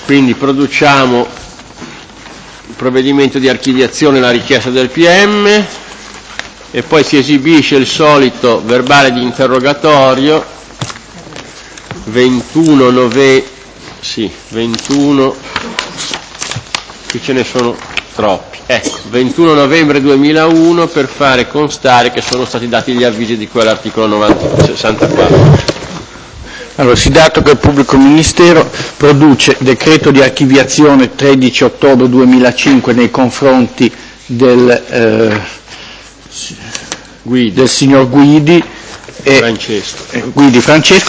Quindi produciamo il provvedimento di archiviazione, la richiesta del PM, e poi si esibisce il solito verbale di interrogatorio 21, qui ce ne sono troppi. Ecco, 21 novembre 2001 per fare constare che sono stati dati gli avvisi di quell'articolo 64. Allora, si dato che il pubblico ministero produce decreto di archiviazione 13 ottobre 2005 nei confronti del signor Guidi Francesco,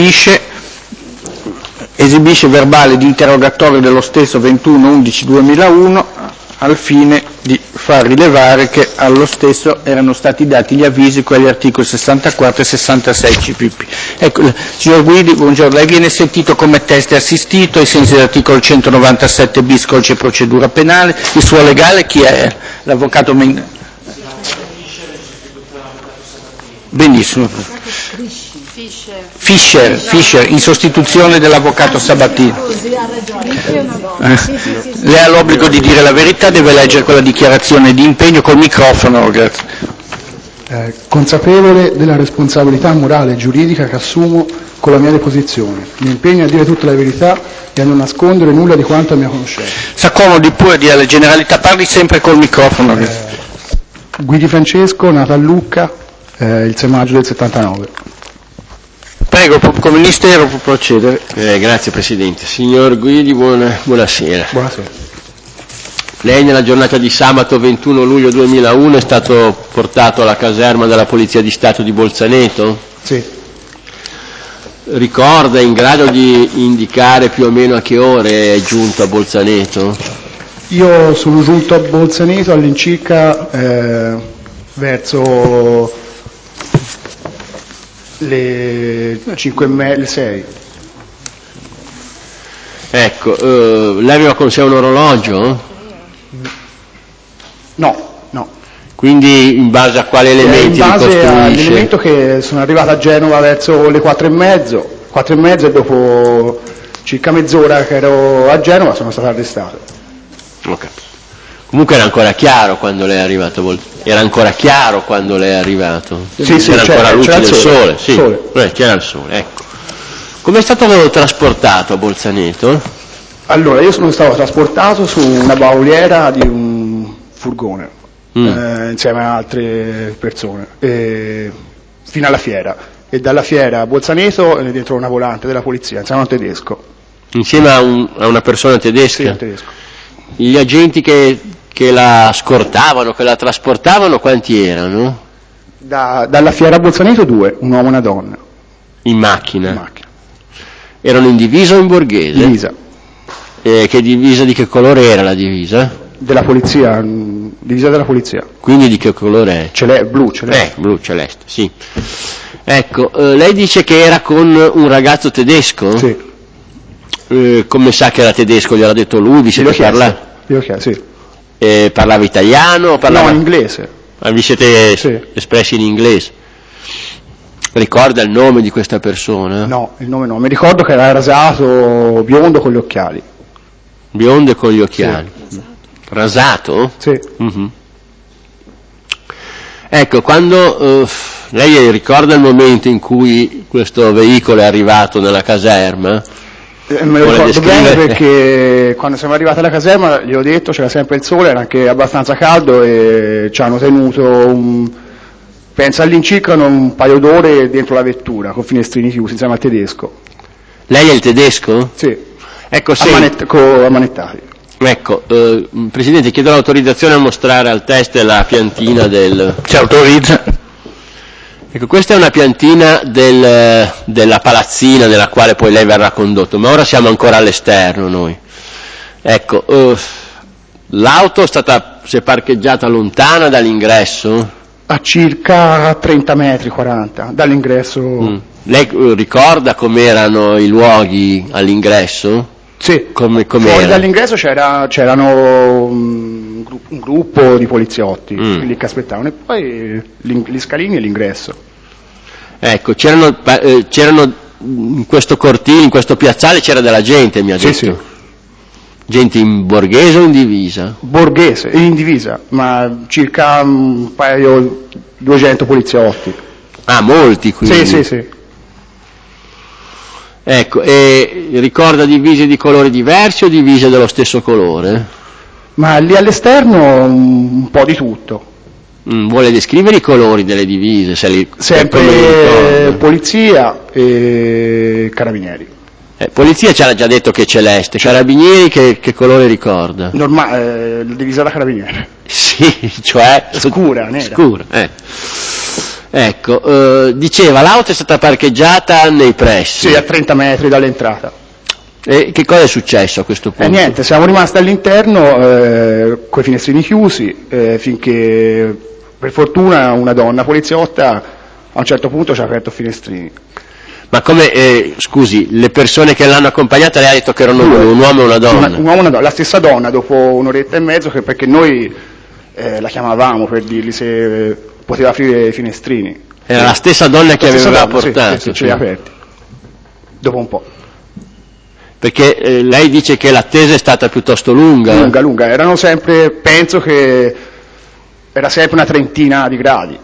esibisce verbale di interrogatorio dello stesso 21/11/2001 al fine di far rilevare che allo stesso erano stati dati gli avvisi con gli articoli 64 e 66 CPP. Ecco, signor Guidi, buongiorno, lei viene sentito come teste assistito ai sensi dell'articolo 197 bis codice procedura penale. Il suo legale chi è? L'avvocato Benissimo. Fischer, in sostituzione dell'avvocato Sabatini. Lei ha l'obbligo di dire la verità, deve leggere quella dichiarazione di impegno col microfono, grazie. Consapevole della responsabilità morale e giuridica che assumo con la mia deposizione, mi impegno a dire tutta la verità e a non nascondere nulla di quanto a mia conoscenza. S'accomodi pure, dia le generalità, parli sempre col microfono. Guidi Francesco, nato a Lucca, il 6 maggio del 79. Prego, il pubblico ministero può procedere. Grazie Presidente. Signor Guidi, buonasera. Buonasera. Lei nella giornata di sabato 21 luglio 2001 è stato portato alla caserma della Polizia di Stato di Bolzaneto? Sì. Ricorda, è in grado di indicare più o meno a che ore è giunto a Bolzaneto? Io sono giunto a Bolzaneto all'incirca verso le 5:30, le 6. Ecco, lei aveva con sé un orologio? No. Quindi in base a quali elementi ricostruisce? In base all'elemento che sono arrivato a Genova verso le 4:30 e dopo circa mezz'ora che ero a Genova sono stato arrestato. Ok. Comunque era ancora chiaro quando lei è arrivato? Era ancora chiaro quando lei è arrivato? Sì, c'era ancora luce del sole? Sì, sole. C'era il sole, ecco. Come è stato trasportato a Bolzaneto? Allora, io sono stato trasportato su una bauliera di un furgone insieme a altre persone fino alla fiera, e dalla fiera a Bolzaneto dentro una volante della polizia insieme a un tedesco. Insieme a una persona tedesca? Sì, un tedesco. Gli agenti che la scortavano, che la trasportavano, quanti erano? Dalla fiera a Bolzaneto 2, un uomo e una donna. In macchina? Erano in divisa o in borghese? Divisa. Che divisa, di che colore era la divisa? Della polizia, divisa della polizia. Quindi di che colore è? Blu celeste. Blu celeste, sì. Ecco, lei dice che era con un ragazzo tedesco? Sì. Come sa che era tedesco? Gliel'ha detto lui? Vi siete parlati? Io chiesto, sì. Parlava italiano o parlava? No, in inglese. Vi siete espressi in inglese? Ricorda il nome di questa persona? No, il nome no. Mi ricordo che era rasato, biondo con gli occhiali. Biondo e con gli occhiali? Sì. Rasato? Sì. Mm-hmm. Ecco, quando lei ricorda il momento in cui questo veicolo è arrivato nella caserma? Me lo ricordo bene perché quando siamo arrivati alla caserma gli ho detto c'era sempre il sole, era anche abbastanza caldo e ci hanno tenuto penso all'incirca un paio d'ore dentro la vettura con finestrini chiusi insieme al tedesco. Lei è il tedesco? Sì. Ecco, ammanettati. Ecco, Presidente, chiedo l'autorizzazione a mostrare al test la piantina del... Ci autorizza? Ecco, questa è una piantina della palazzina nella quale poi lei verrà condotto, ma ora siamo ancora all'esterno noi. Ecco, l'auto si è parcheggiata lontana dall'ingresso? A circa 30 metri, 40, dall'ingresso. Lei ricorda com'erano i luoghi all'ingresso? Sì, fuori dall'ingresso c'erano un gruppo di poliziotti lì che aspettavano, e poi gli scalini e l'ingresso. Ecco, c'erano in questo cortile, in questo piazzale c'era della gente, mi ha detto. Sì. Gente in borghese o in divisa? Borghese, in divisa, ma circa un paio, 200 poliziotti. Ah, molti quindi? Sì. Ecco, e ricorda divise di colori diversi o divise dello stesso colore? Ma lì all'esterno un po' di tutto. Vuole descrivere i colori delle divise? Sempre polizia e carabinieri. Polizia ci ha già detto che è celeste, carabinieri che colore ricorda? La divisa da carabinieri. Sì, cioè? Scura, nera. Scura, Ecco, diceva, l'auto è stata parcheggiata nei pressi. Sì, a 30 metri dall'entrata. E che cosa è successo a questo punto? Niente, siamo rimasti all'interno coi finestrini chiusi finché per fortuna una donna poliziotta a un certo punto ci ha aperto i finestrini. Ma come, scusi, le persone che l'hanno accompagnata lei ha detto che erano un uomo e una donna? Un uomo e una donna, la stessa donna dopo un'oretta e mezzo perché noi la chiamavamo per dirgli se poteva aprire i finestrini. Era la stessa donna che aveva portato? Sì, ce li ha aperti, dopo un po'. Perché lei dice che l'attesa è stata piuttosto lunga? Lunga, erano sempre, penso che era sempre una trentina di gradi.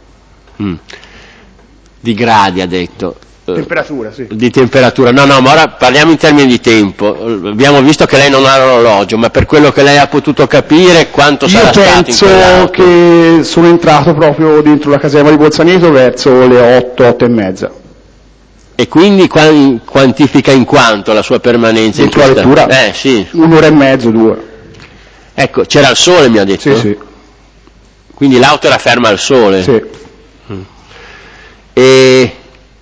Di gradi ha detto. Temperatura, sì. Di temperatura, no, ma ora parliamo in termini di tempo. Abbiamo visto che lei non ha l'orologio, ma per quello che lei ha potuto capire quanto sarà stato in quell'auto? Io penso che sono entrato proprio dentro la caserma di Bolzaneto verso le 8 e mezza. E quindi quantifica in quanto la sua permanenza dentro in questa? La lettura? Sì. 1 ora e mezzo, 2. Ecco, c'era il sole, mi ha detto? Sì. Quindi l'auto era ferma al sole? Sì. E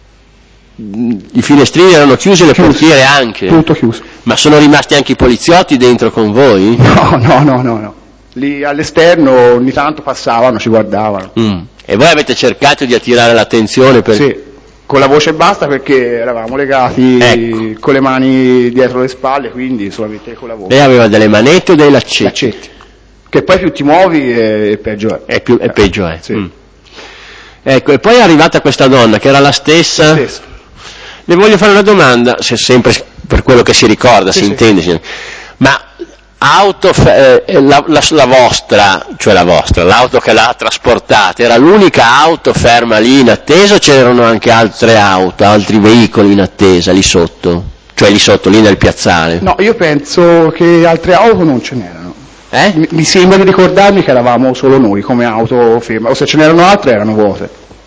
i finestrini erano chiusi e le portiere anche? Tutto chiuso. Ma sono rimasti anche i poliziotti dentro con voi? No. Lì all'esterno ogni tanto passavano, ci guardavano. E voi avete cercato di attirare l'attenzione? Sì, con la voce basta perché eravamo legati con le mani dietro le spalle, quindi solamente con la voce. Lei aveva delle manette o dei laccetti? Laccetti. Che poi più ti muovi e peggio è. Peggio è. Sì. Ecco, e poi è arrivata questa donna che era la stessa? Le voglio fare una domanda, se sempre per quello che si ricorda, si intende, ma la vostra, l'auto che l'ha trasportata, era l'unica auto ferma lì in attesa o c'erano anche altre auto, altri veicoli in attesa lì sotto? Cioè lì sotto, lì nel piazzale? No, io penso che altre auto non ce n'erano. Mi sembra di ricordarmi che eravamo solo noi come auto ferma, o se ce n'erano altre erano vuote.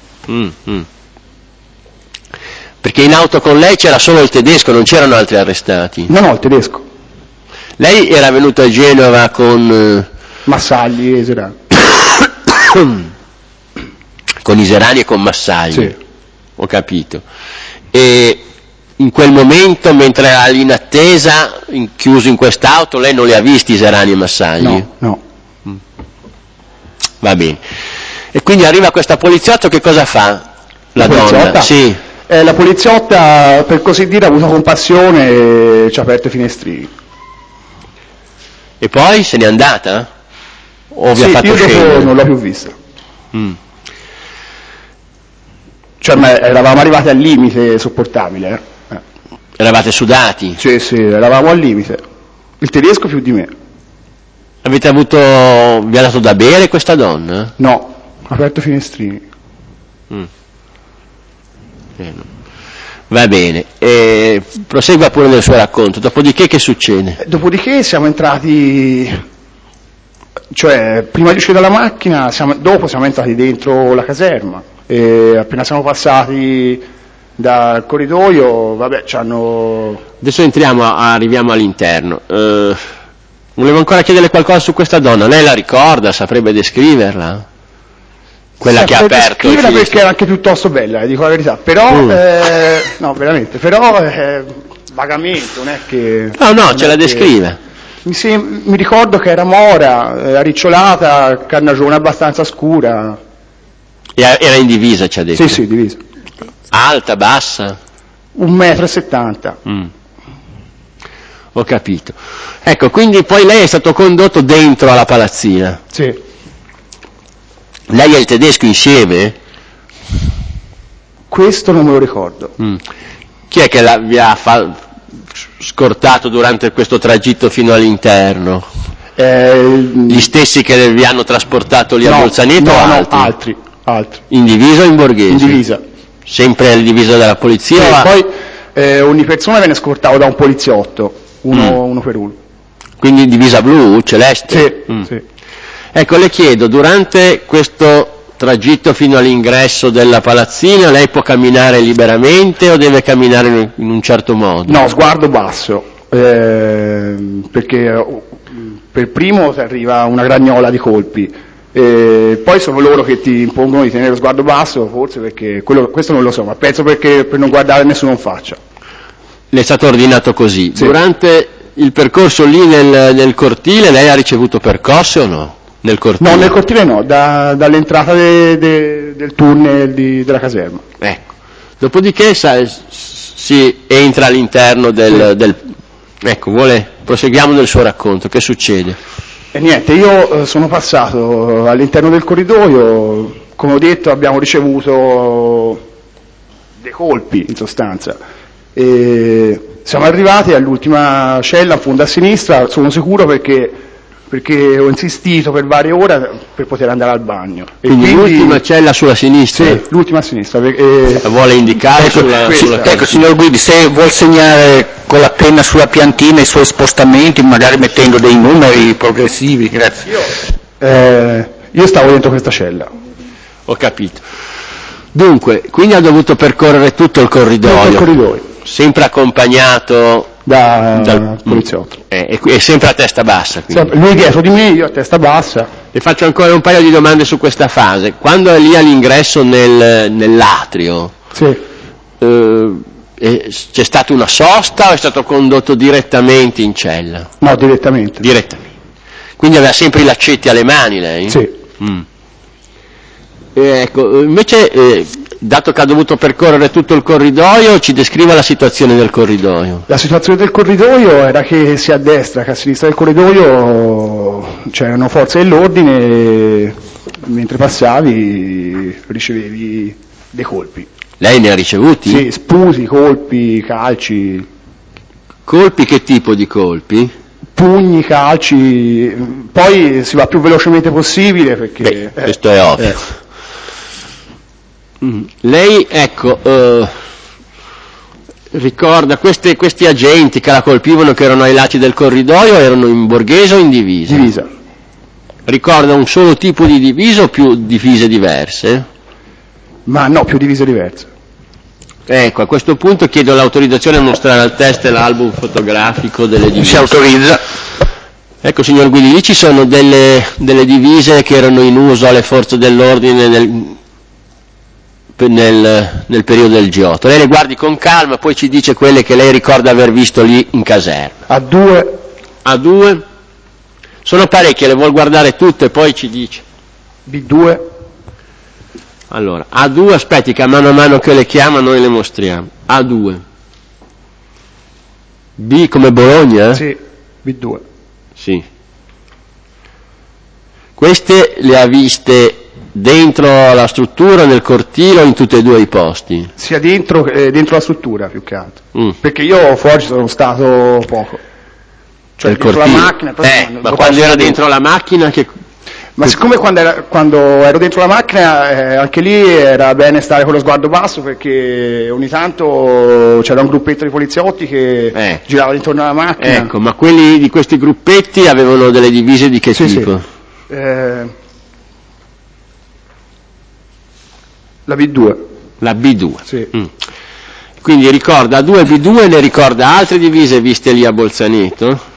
Perché in auto con lei c'era solo il tedesco, non c'erano altri arrestati? No, il tedesco. Lei era venuto a Genova con... Massagli e Serani. Con Iserani e con Massagli? Sì. Ho capito. E in quel momento, mentre era lì in attesa, chiuso in quest'auto, lei non li ha visti Iserani e Massagli? No. Va bene. E quindi arriva questa poliziotto, che cosa fa? La donna? Sì. La poliziotta, per così dire, ha avuto compassione e ci ha aperto i finestrini. E poi se n'è andata? O vi ha fatto io scendere? Dopo non l'ho più vista. Cioè, ma eravamo arrivati al limite sopportabile. Eravate sudati? Sì, eravamo al limite. Il tedesco più di me. Vi ha dato da bere questa donna? No, ha aperto i finestrini. Va bene, prosegua pure nel suo racconto. Dopodiché che succede? Dopodiché siamo entrati, cioè prima di uscire dalla macchina, dopo siamo entrati dentro la caserma e appena siamo passati dal corridoio, Adesso arriviamo all'interno. Volevo ancora chiederle qualcosa su questa donna. Lei la ricorda? Saprebbe descriverla? Quella che ha aperto il finestrino. Perché era anche piuttosto bella, dico la verità, però no, veramente, però vagamente, non è che ce la descrive. Mi ricordo che era mora, ricciolata, carnagione abbastanza scura. Era in divisa, ci ha detto? Sì, divisa. Alta, bassa? 1,70 m. Ho capito. Ecco, quindi poi lei è stato condotto dentro alla palazzina? Sì. Lei e il tedesco insieme? Questo non me lo ricordo. Chi è che scortato durante questo tragitto fino all'interno? Gli stessi che vi hanno trasportato lì a Bolzaneto o altri? No, altri. In divisa o in borghese? In divisa. Sempre in divisa della polizia? Sì, poi ogni persona viene scortato da un poliziotto, uno per uno. Quindi in divisa blu, celeste? Sì. Ecco, le chiedo, durante questo tragitto fino all'ingresso della palazzina lei può camminare liberamente o deve camminare in un certo modo? No, sguardo basso, perché per primo ti arriva una gragnola di colpi, poi sono loro che ti impongono di tenere lo sguardo basso, forse perché questo non lo so, ma penso perché per non guardare nessuno in faccia. Le è stato ordinato così. Sì. Durante il percorso lì nel cortile lei ha ricevuto percosse o no? Nel cortile? No, nel cortile no, dall'entrata del tunnel della caserma. Ecco. Dopodiché si entra all'interno Ecco, proseguiamo nel suo racconto, che succede? E niente, io sono passato all'interno del corridoio, come ho detto abbiamo ricevuto dei colpi in sostanza. E siamo arrivati all'ultima cella, a fondo a sinistra, sono sicuro perché ho insistito per varie ore per poter andare al bagno. Quindi l'ultima cella sulla sinistra? Sì, l'ultima a sinistra. La vuole indicare sulla Ecco, signor Guidi, se vuol segnare con la penna sulla piantina i suoi spostamenti, magari mettendo dei numeri progressivi, grazie. Io stavo dentro questa cella. Ho capito. Dunque, quindi ha dovuto percorrere tutto il corridoio. Tutto il corridoio. Sempre accompagnato dal poliziotto. E sempre a testa bassa. Quindi. Lui dietro di me, io a testa bassa. Le faccio ancora un paio di domande su questa fase. Quando è lì all'ingresso nell'atrio, sì. C'è stata una sosta o è stato condotto direttamente in cella? No, direttamente. Quindi aveva sempre i laccetti alle mani lei? Sì. Ecco, invece, dato che ha dovuto percorrere tutto il corridoio, ci descriva la situazione del corridoio. La situazione del corridoio era che sia a destra che a sinistra del corridoio c'erano forze dell'ordine e mentre passavi ricevevi dei colpi. Lei ne ha ricevuti? Sì, sputi, colpi, calci. Colpi che tipo di colpi? Pugni, calci, poi si va più velocemente possibile perché... questo è ovvio. Lei, ecco, ricorda questi agenti che la colpivano, che erano ai lati del corridoio, erano in borghese o in divisa? Divisa. Ricorda un solo tipo di divisa o più divise diverse? Ma no, più divise diverse. Ecco, a questo punto chiedo l'autorizzazione a mostrare al test l'album fotografico delle divise. Si autorizza. Ecco, signor Guidi, lì ci sono delle divise che erano in uso alle forze dell'ordine nel periodo del G8. Lei le guardi con calma, poi ci dice quelle che lei ricorda aver visto lì in caserma. A2. Sono parecchie, le vuol guardare tutte, poi ci dice. B2. Allora, A2, aspetti che a mano che le chiama noi le mostriamo. A2. B come Bologna? Sì, B2. Sì. Queste le ha viste dentro la struttura, nel cortile o in tutti e due i posti? Sia dentro la struttura più che altro. Perché io fuori sono stato poco. Cioè nel dentro cortile. la macchina. Ma quando era dentro la macchina Ma siccome quando ero dentro la macchina anche lì era bene stare con lo sguardo basso perché ogni tanto c'era un gruppetto di poliziotti che girava intorno alla macchina. Ecco, ma quelli di questi gruppetti avevano delle divise di che tipo? Sì. La B2. La B2. Sì. Quindi ricorda A2 e B2, ne ricorda altre divise viste lì a Bolzaneto?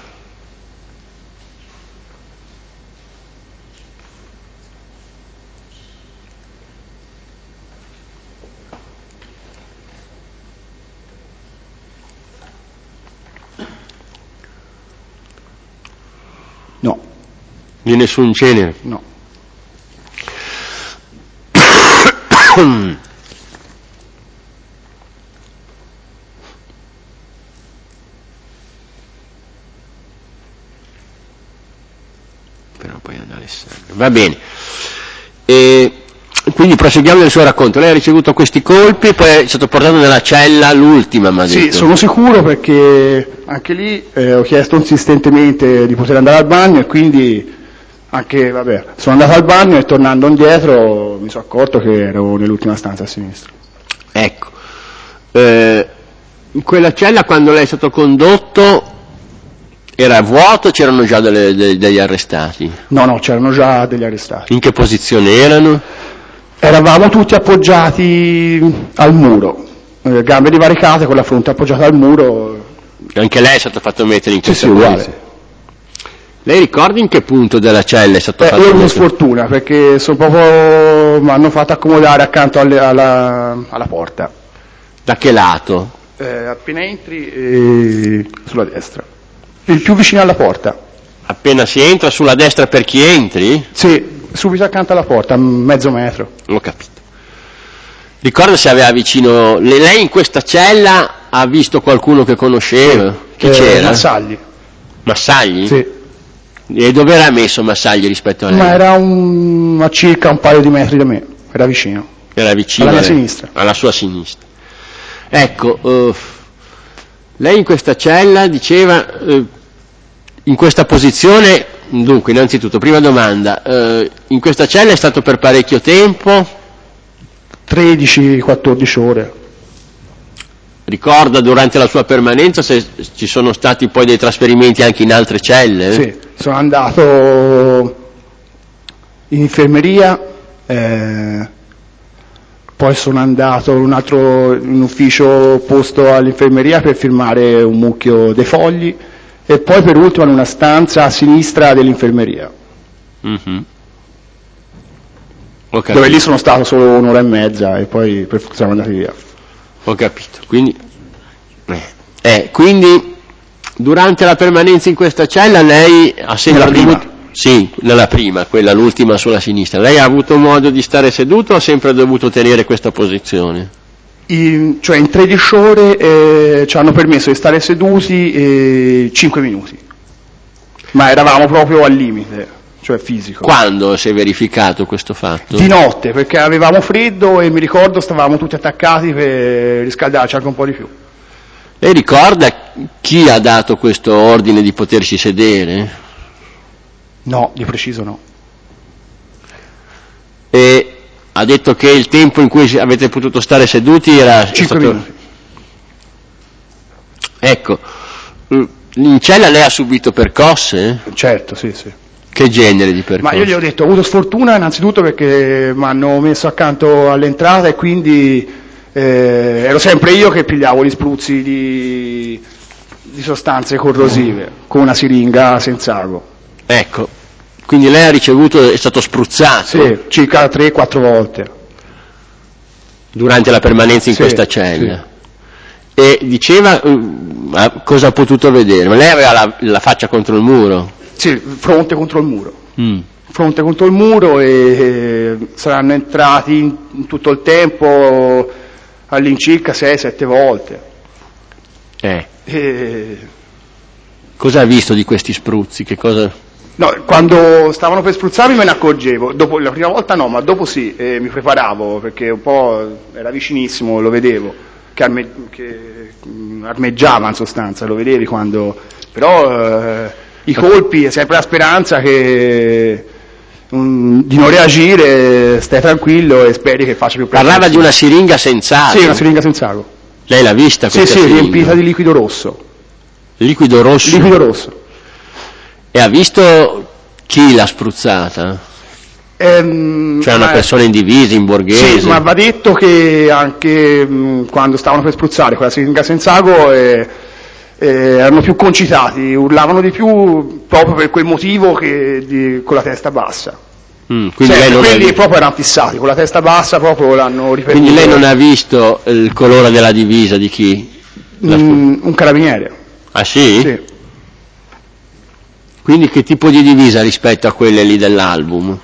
No. Di nessun genere? No. Però poi ad Alessandro. Va bene. quindi proseguiamo nel suo racconto. Lei ha ricevuto questi colpi e poi è stato portato nella cella, l'ultima, mi ha detto. Sì, sono sicuro perché anche lì ho chiesto insistentemente di poter andare al bagno e quindi sono andato al bagno e tornando indietro mi sono accorto che ero nell'ultima stanza a sinistra. Ecco, in quella cella quando lei è stato condotto era vuoto o c'erano già degli arrestati? No, c'erano già degli arrestati. In che posizione erano? Eravamo tutti appoggiati al muro, gambe divaricate con la fronte appoggiata al muro. Anche lei è stato fatto mettere in questa posizione? Sì. Lei ricorda in che punto della cella è stato fatto mettere? Io ho avuto mettere? sfortuna perché mi hanno fatto accomodare accanto alla porta. Da che lato? Appena entri sulla destra, il più vicino alla porta. Appena si entra sulla destra per chi entri? Sì, subito accanto alla porta, mezzo metro. Ho capito. Ricorda se aveva vicino... Lei in questa cella ha visto qualcuno che conosceva? Chi c'era? Massagli. Massagli? Sì. E dove era messo Massagli rispetto a lei? Ma era a circa un paio di metri da me, era vicino. Era vicino alla sinistra. Alla sua sinistra. Ecco, lei in questa cella diceva, in questa posizione, dunque innanzitutto, prima domanda, in questa cella è stato per parecchio tempo? 13-14 ore. Ricorda durante la sua permanenza se ci sono stati poi dei trasferimenti anche in altre celle? Sì, sono andato in infermeria, poi sono andato in ufficio opposto all'infermeria per firmare un mucchio dei fogli e poi per ultimo in una stanza a sinistra dell'infermeria. Mm-hmm. Dove lì sono stato solo un'ora e mezza e poi siamo andati via. Ho capito, quindi durante la permanenza in questa cella lei ha sempre dovuto... Sì, nella prima, quella l'ultima sulla sinistra. Lei ha avuto modo di stare seduto o ha sempre dovuto tenere questa posizione? In 13 ore ci hanno permesso di stare seduti 5 minuti, ma eravamo proprio al limite, cioè fisico. Quando si è verificato questo fatto? Di notte, perché avevamo freddo e mi ricordo stavamo tutti attaccati per riscaldarci anche un po' di più. Lei ricorda chi ha dato questo ordine di potersi sedere? No, di preciso no. E ha detto che il tempo in cui avete potuto stare seduti era 5 minuti. Ecco, in cella lei ha subito percosse? Certo, sì. Che genere di percosse? Ma io gli ho detto, ho avuto sfortuna innanzitutto perché mi hanno messo accanto all'entrata e quindi ero sempre io che pigliavo gli spruzzi di sostanze corrosive con una siringa senza ago. Ecco, quindi lei ha ricevuto, è stato spruzzato? Sì, circa 3-4 volte. Durante la permanenza in questa cella? Sì. E diceva cosa ha potuto vedere? Ma lei aveva la faccia contro il muro? Sì, fronte contro il muro. Fronte contro il muro e saranno entrati in tutto il tempo all'incirca 6-7 volte. Cosa ha visto di questi spruzzi? Che cosa... No, quando stavano per spruzzarmi me ne accorgevo, dopo, la prima volta no, ma dopo sì, mi preparavo perché un po' era vicinissimo, lo vedevo, che armeggiava in sostanza, lo vedevi quando... però i colpi è sempre la speranza che di non reagire, stai tranquillo e speri che faccia più presto. Parlava di una siringa senza ago? Sì, una siringa senza ago. Lei l'ha vista questa siringa? Sì, riempita di liquido rosso. Liquido rosso? Liquido rosso. E ha visto chi l'ha spruzzata? Cioè una persona in divisa, in borghese? Sì, ma va detto che anche quando stavano per spruzzare quella siringa senza ago erano più concitati, urlavano di più proprio per quel motivo con la testa bassa. Quindi lei non quelli proprio erano fissati, con la testa bassa proprio l'hanno ripetuto. Quindi lei non ha visto il colore della divisa di chi? Un carabiniere. Ah sì? Sì. Quindi che tipo di divisa rispetto a quelle lì dell'album?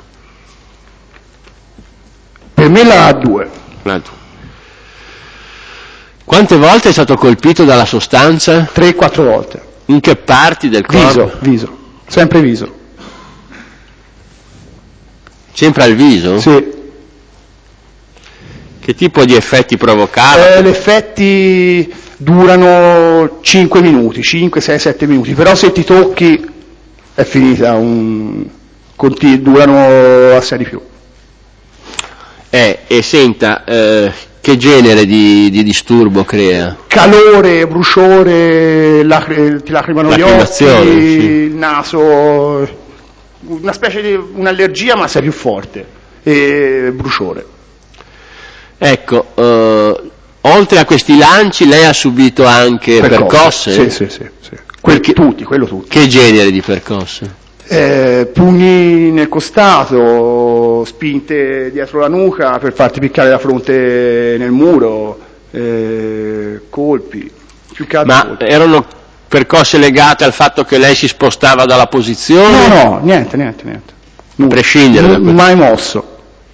Per me la 2. Quante volte è stato colpito dalla sostanza? 3-4 volte. In che parti del corpo? Viso, sempre viso. Sempre al viso? Sì. Che tipo di effetti provocava? Gli effetti durano 5 minuti, 5, 6, 7 minuti, però se ti tocchi è finita, durano assai di più. E senta, che genere di disturbo crea? Calore, bruciore, ti lacrimano gli occhi, sì. il naso, una specie di un'allergia ma sei più forte, e bruciore. Ecco, oltre a questi lanci lei ha subito anche percosse? Sì. Quello tutti. Che genere di percosse? Pugni nel costato, spinte dietro la nuca per farti piccare la fronte nel muro, colpi, più che altro. Ma colpi. erano percosse legate al fatto che lei si spostava dalla posizione? No, niente. A prescindere da questo. Mai mosso.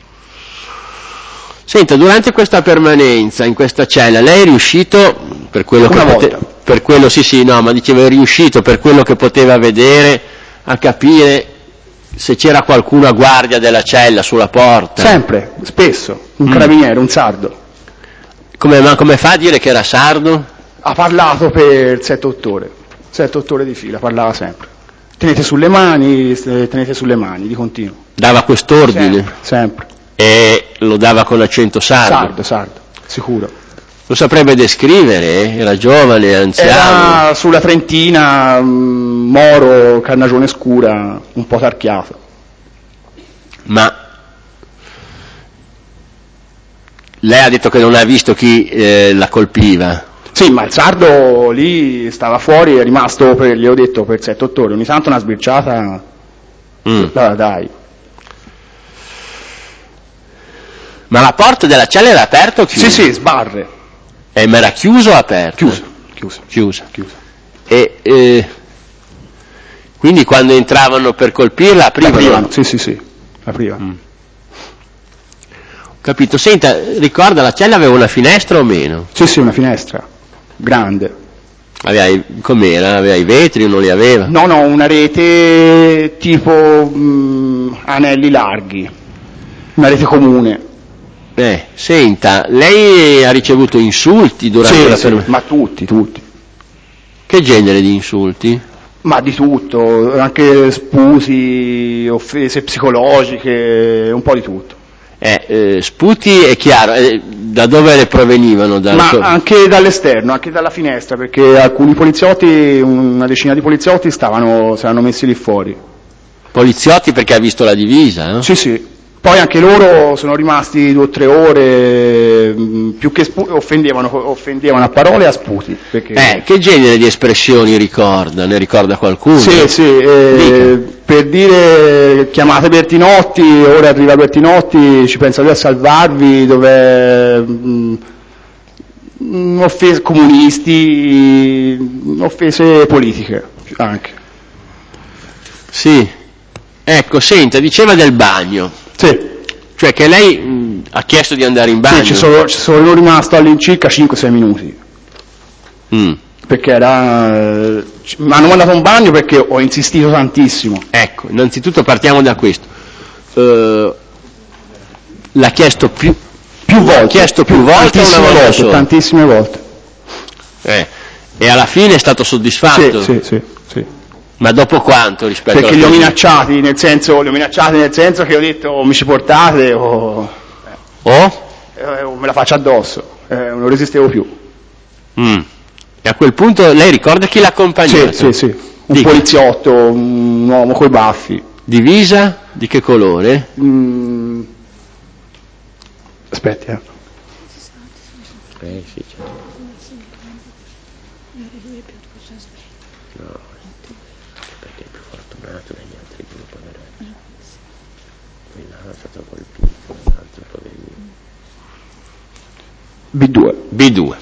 Senta, durante questa permanenza in questa cella, lei è riuscito, per quello ma dicevo, è riuscito per quello che poteva vedere a capire se c'era qualcuno a guardia della cella sulla porta? Sempre, spesso, un carabiniere, un sardo. Come fa a dire che era sardo? Ha parlato per 7-8 ore di fila, parlava sempre. Tenete sulle mani, di continuo. Dava quest'ordine? Sempre. E lo dava con l'accento sardo? Sardo, sicuro. Lo saprebbe descrivere? Era giovane, anziano? Era sulla Trentina, moro, carnagione scura, un po' tarchiato. Ma lei ha detto che non ha visto chi la colpiva? Sì, ma il sardo lì stava fuori, è rimasto, gli ho detto, per 7-8 ore, ogni tanto una sbirciata la dai. Ma la porta della cella era aperta o chiusa? Sì, sbarre. Ma era chiusa o aperta? Chiusa. E quindi quando entravano per colpirla aprivano? Sì, aprivano. Ho capito. Senta, ricorda, la cella aveva una finestra o meno? Sì, una finestra, grande. Com'era? Aveva i vetri o non li aveva? No, una rete tipo anelli larghi, una rete comune. Senta, lei ha ricevuto insulti durante la permanenza? Ma tutti. Che genere di insulti? Ma di tutto, anche sputi, offese psicologiche, un po' di tutto. Sputi è chiaro, da dove le provenivano? Ma anche dall'esterno, anche dalla finestra, perché alcuni poliziotti, una decina di poliziotti si erano messi lì fuori. Poliziotti perché ha visto la divisa? No? Sì. Poi anche loro sono rimasti 2 o 3 ore, più che offendevano a parole e a sputi. Perché... Che genere di espressioni ricorda? Ne ricorda qualcuno? Sì, per dire chiamate Bertinotti, ora arriva Bertinotti, ci pensa lui a salvarvi, dov'è... offese comunisti, offese politiche anche. Sì. Ecco, senta, diceva del bagno. Sì. Cioè che lei ha chiesto di andare in bagno? Sì, ci sono rimasto all'incirca 5-6 minuti. Perché mi hanno mandato in bagno perché ho insistito tantissimo. Ecco, innanzitutto partiamo da questo. L'ha chiesto più volte? Ha chiesto più volte o una volta sola? Tantissime volte. E alla fine è stato soddisfatto? Sì. Ma dopo quanto rispetto perché li ho minacciati nel senso che ho detto mi ci portate o me la faccio addosso, non resistevo più. E a quel punto lei ricorda chi l'ha accompagnato? Sì. Un poliziotto, un uomo coi baffi. Divisa? Di che colore? Aspetti, sì, certo. Perché è più fortunato degli altri due poveretti. Quello è stato colpito, l'altro poverino. B2.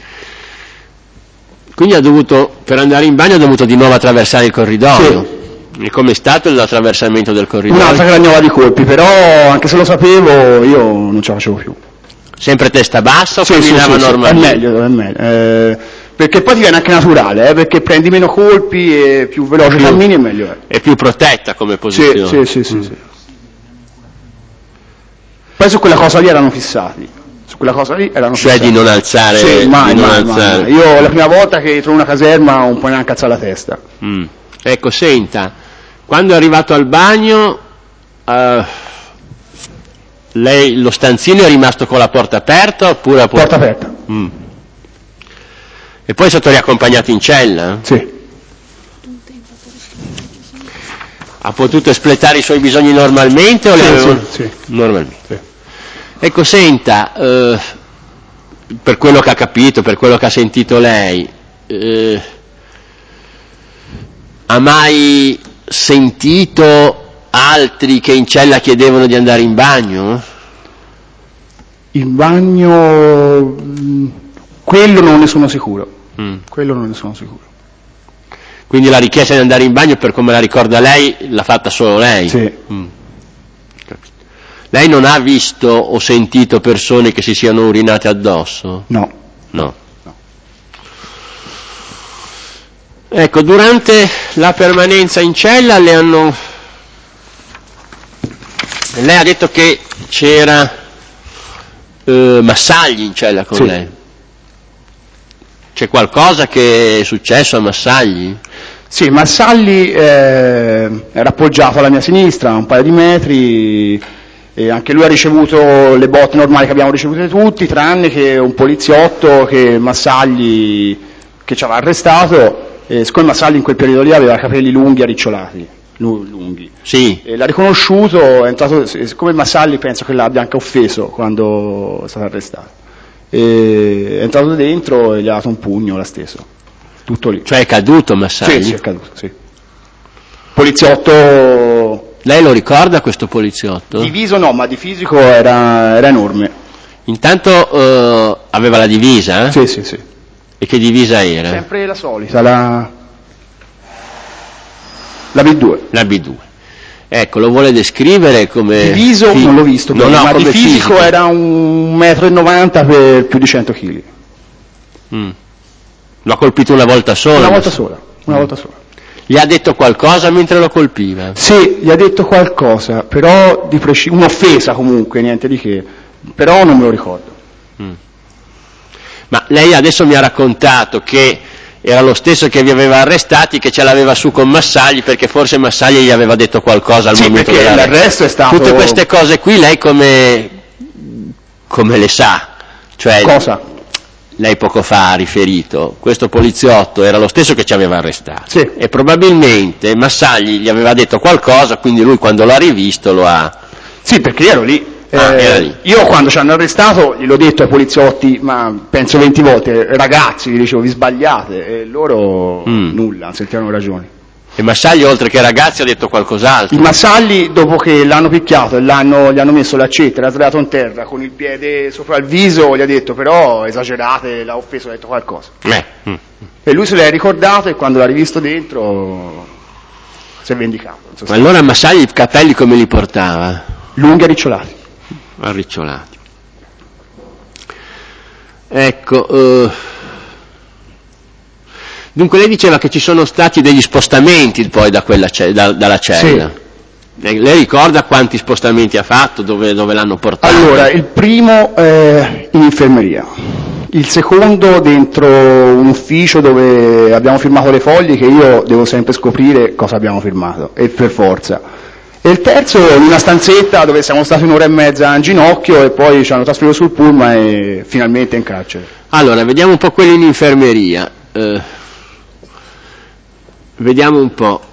Quindi per andare in bagno ha dovuto di nuovo attraversare il corridoio. Sì. E com'è stato l'attraversamento del corridoio? Un'altra gragnola di colpi, però anche se lo sapevo io non ce la facevo più. Sempre testa bassa o camminava normalmente? È meglio. Perché poi ti viene anche naturale, perché prendi meno colpi e più veloce cammini e meglio è. È più protetta come posizione. Sì. Poi su quella cosa lì erano fissati. Su quella cosa lì era cioè di non alzare, sì, mai, di non mai, alzare. mai. Io la prima volta che entro in una caserma un po' neanche alza la testa. Ecco, senta, quando è arrivato al bagno lei, lo stanzino è rimasto con la porta aperta oppure porta aperta? E poi è stato riaccompagnato in cella? Sì. Ha potuto espletare i suoi bisogni normalmente o sì. Normalmente. Sì. Ecco, senta, per quello che ha capito, per quello che ha sentito lei, ha mai sentito altri che in cella chiedevano di andare in bagno? In bagno, quello non ne sono sicuro. Quello non ne sono sicuro. Quindi la richiesta di andare in bagno, per come la ricorda lei, l'ha fatta solo lei? Sì. Lei non ha visto o sentito persone che si siano urinate addosso? No. Ecco, durante la permanenza in cella lei ha detto che c'era Massagli in cella con lei. C'è qualcosa che è successo a Massagli? Sì, Massagli era appoggiato alla mia sinistra, a un paio di metri, e anche lui ha ricevuto le botte normali che abbiamo ricevuto tutti, tranne che un poliziotto che Massagli, che ci aveva arrestato, e siccome Massagli in quel periodo lì aveva capelli lunghi arricciolati, lunghi, sì. E l'ha riconosciuto, è entrato, siccome Massagli penso che l'abbia anche offeso quando è stato arrestato, è entrato dentro e gli ha dato un pugno, l'ha steso, tutto lì. Cioè è caduto Massagli? Sì, è caduto, sì. Poliziotto... Lei lo ricorda questo poliziotto? Di viso no, ma di fisico era enorme. Intanto aveva la divisa? Sì. E che divisa era? Sempre la solita, la B2. La B2. Ecco, lo vuole descrivere come... Di viso non l'ho visto, no, ma di fisico era 1,90 m per più di 100 kg. L'ha colpito una volta sola? Una volta sola. Gli ha detto qualcosa mentre lo colpiva? Sì, gli ha detto qualcosa, però di un'offesa comunque, niente di che, però non me lo ricordo. Ma lei adesso mi ha raccontato che era lo stesso che vi aveva arrestati, che ce l'aveva su con Massagli, perché forse Massagli gli aveva detto qualcosa al momento dell'arresto. Sì, perché l'arresto è stato... Tutte queste cose qui lei come le sa? Cioè, cosa? Lei poco fa ha riferito, questo poliziotto era lo stesso che ci aveva arrestato. Sì. E probabilmente Massagli gli aveva detto qualcosa, quindi lui quando l'ha rivisto lo ha... Sì, perché io ero lì. Era lì. Io quando ci hanno arrestato gliel'ho detto ai poliziotti, ma penso 20 volte, ragazzi, gli dicevo, vi sbagliate, e loro nulla, non sentivano ragioni. E Massagli oltre che ragazzi ha detto qualcos'altro? Il Massagli, dopo che l'hanno picchiato e gli hanno messo l'accetta, l'ha sdraiato in terra con il piede sopra il viso, gli ha detto però esagerate, l'ha offeso, ha detto qualcosa. E lui se l'è ricordato e quando l'ha rivisto dentro si è vendicato. Ma allora Massagli i capelli come li portava? Lunghi arricciolati. Arricciolati. Ecco, dunque lei diceva che ci sono stati degli spostamenti poi da dalla cella. Sì. Lei ricorda quanti spostamenti ha fatto, dove l'hanno portato? Allora, il primo in infermeria, il secondo dentro un ufficio dove abbiamo firmato le foglie che io devo sempre scoprire cosa abbiamo firmato, e per forza. E il terzo in una stanzetta dove siamo stati 1 ora e mezza in ginocchio e poi ci hanno trasferito sul pullman e finalmente in carcere. Allora, vediamo un po' quelli in infermeria. Vediamo un po'.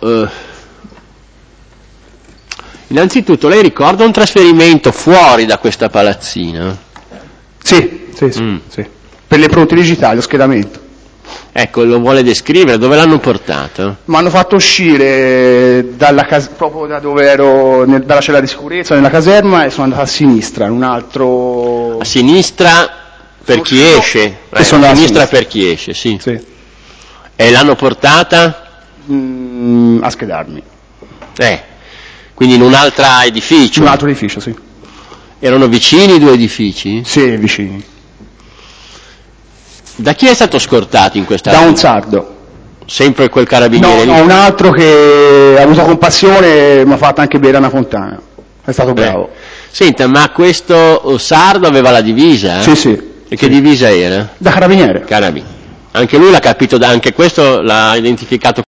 Innanzitutto, lei ricorda un trasferimento fuori da questa palazzina? Sì. Per le impronte digitali, lo schedamento. Ecco, lo vuole descrivere? Dove l'hanno portato? Mi hanno fatto uscire proprio da dove ero, dalla cella di sicurezza, nella caserma, e sono andato a sinistra, in un altro... A sinistra per chi esce? A sinistra per chi esce, sì. E l'hanno portata? A schedarmi. Quindi in un altro edificio? In un altro edificio, sì. Erano vicini i 2 edifici? Sì, vicini. Da chi è stato scortato in questa? Da un sardo. Sempre quel carabiniere lì? No, un altro che ha avuto compassione e mi ha fatto anche bere una fontana. È stato bravo. Senta, ma questo sardo aveva la divisa? Sì, sì. E che divisa era? Da carabiniere. Carabinieri. Anche lui l'ha capito, anche questo l'ha identificato